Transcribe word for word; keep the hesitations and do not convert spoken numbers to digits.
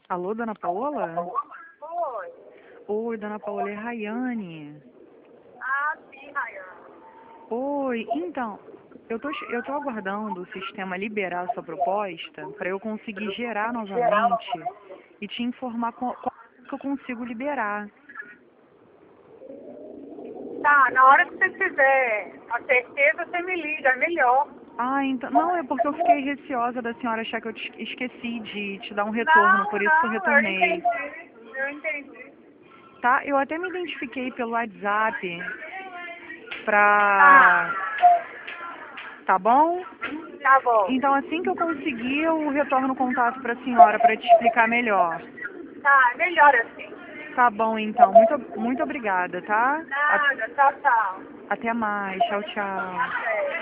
Alô, dona Paola? Oi. Oi, dona Paola, é Rayane. Ah, sim, Rayane. Oi, então, eu tô, eu tô aguardando o sistema liberar a sua proposta para eu conseguir gerar novamente e te informar como que eu consigo liberar. Tá, na hora que você tiver a certeza, você me liga, é melhor. Ah, então, não, é porque eu fiquei receosa da senhora achar que eu te- esqueci de te dar um retorno, Não, por isso que eu não, eu retornei. entendi. Eu entendi. Tá? Eu até me identifiquei pelo WhatsApp Tá, pra... Tá bom? tá bom. Então, assim que eu conseguir, eu retorno o contato para a senhora para te explicar melhor. Tá, é melhor assim. Tá bom, então. Muito, muito obrigada, tá? A- Nada, tchau, tchau. Até mais. Tchau, tchau. Até.